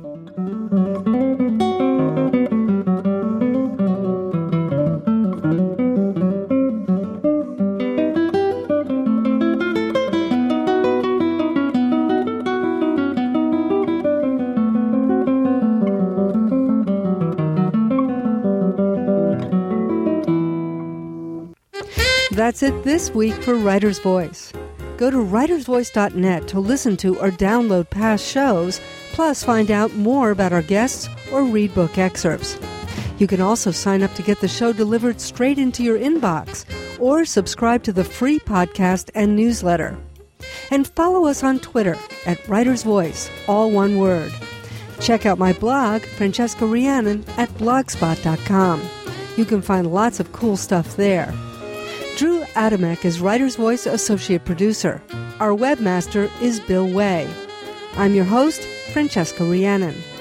That's it this week for Writer's Voice. Go to writersvoice.net to listen to or download past shows, plus find out more about our guests or read book excerpts. You can also sign up to get the show delivered straight into your inbox or subscribe to the free podcast and newsletter. And follow us on Twitter at Writer's Voice, all one word. Check out my blog, Francesca Rhiannon, at blogspot.com. You can find lots of cool stuff there. Drew Adamek is Writer's Voice Associate Producer. Our webmaster is Bill Way. I'm your host, Francesca Rhiannon.